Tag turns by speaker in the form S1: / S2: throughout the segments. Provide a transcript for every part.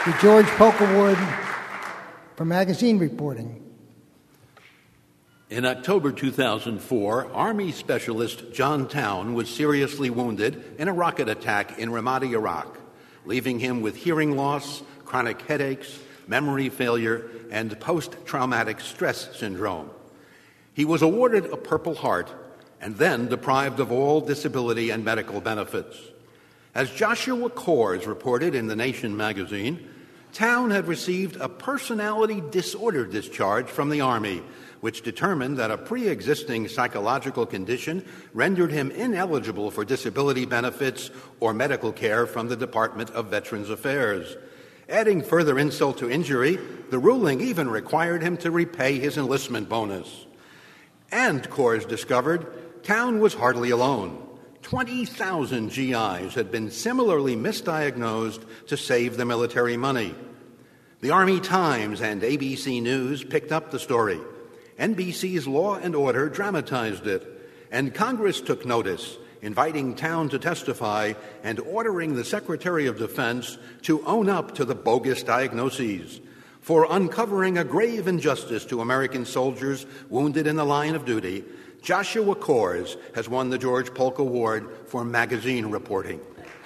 S1: The George Polk Award for magazine reporting.
S2: In October 2004, Army Specialist John Towne was seriously wounded in a rocket attack in Ramadi, Iraq, leaving him with hearing loss, chronic headaches, memory failure, and post-traumatic stress syndrome. He was awarded a Purple Heart and then deprived of all disability and medical benefits. As Joshua Coors reported in The Nation magazine, Towne had received a personality disorder discharge from the Army, which determined that a pre-existing psychological condition rendered him ineligible for disability benefits or medical care from the Department of Veterans Affairs. Adding further insult to injury, the ruling even required him to repay his enlistment bonus. And Coors discovered Towne was hardly alone. 20,000 GIs had been similarly misdiagnosed to save the military money. The Army Times and ABC News picked up the story. NBC's Law and Order dramatized it, and Congress took notice, inviting Towne to testify and ordering the Secretary of Defense to own up to the bogus diagnoses for uncovering a grave injustice to American soldiers wounded in the line of duty. Joshua Coors has won the George Polk Award for magazine reporting.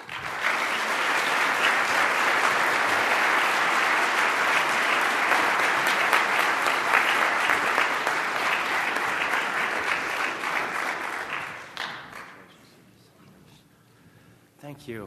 S3: Thank you.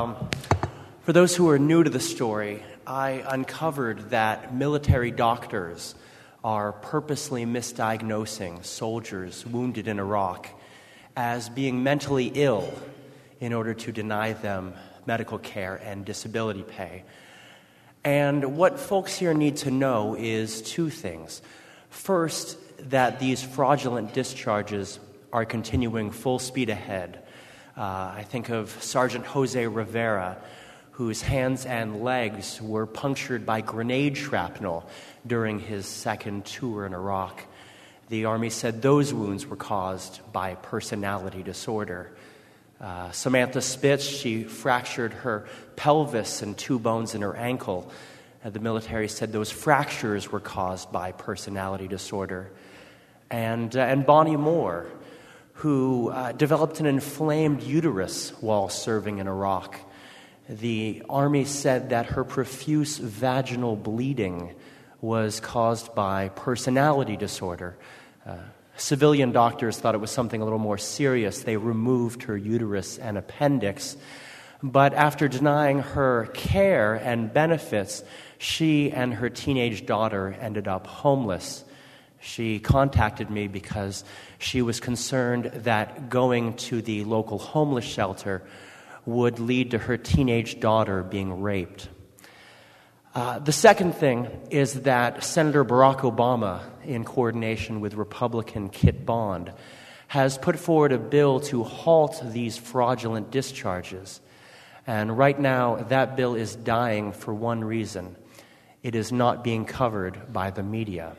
S3: For those who are new to the story, I uncovered that military doctors are purposely misdiagnosing soldiers wounded in Iraq as being mentally ill in order to deny them medical care and disability pay. And what folks here need to know is two things. First, that these fraudulent discharges are continuing full speed ahead. I think of Sergeant Jose Rivera, whose hands and legs were punctured by grenade shrapnel during his second tour in Iraq. The Army said those wounds were caused by personality disorder. Samantha Spitz, she fractured her pelvis and 2 bones in her ankle. The military said those fractures were caused by personality disorder. And Bonnie Moore, who developed an inflamed uterus while serving in Iraq. The Army said that her profuse vaginal bleeding was caused by personality disorder. Civilian doctors thought it was something a little more serious. They removed her uterus and appendix. But after denying her care and benefits, she and her teenage daughter ended up homeless. She contacted me because she was concerned that going to the local homeless shelter would lead to her teenage daughter being raped. The second thing is that Senator Barack Obama, in coordination with Republican Kit Bond, has put forward a bill to halt these fraudulent discharges. And right now, that bill is dying for one reason. It is not being covered by the media.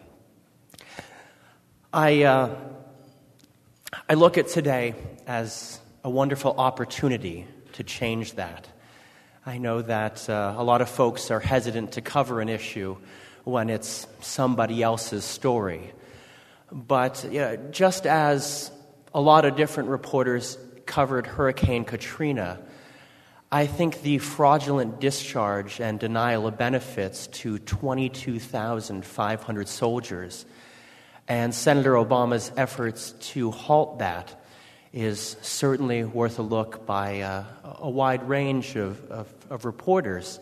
S3: I look at today as a wonderful opportunity to change that. I know that a lot of folks are hesitant to cover an issue when it's somebody else's story. But just as a lot of different reporters covered Hurricane Katrina, I think the fraudulent discharge and denial of benefits to 22,500 soldiers and Senator Obama's efforts to halt that is certainly worth a look by a wide range of reporters.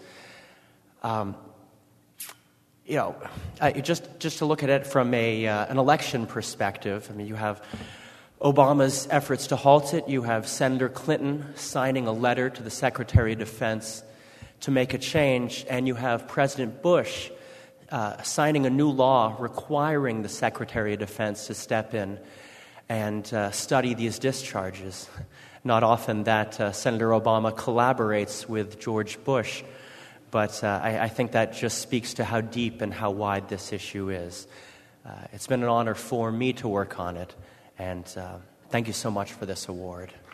S3: Just to look at it from an election perspective, I mean, you have Obama's efforts to halt it. You have Senator Clinton signing a letter to the Secretary of Defense to make a change, and you have President Bush signing a new law requiring the Secretary of Defense to step in and study these discharges. Not often that Senator Obama collaborates with George Bush, but I think that just speaks to how deep and how wide this issue is. It's been an honor for me to work on it, and thank you so much for this award.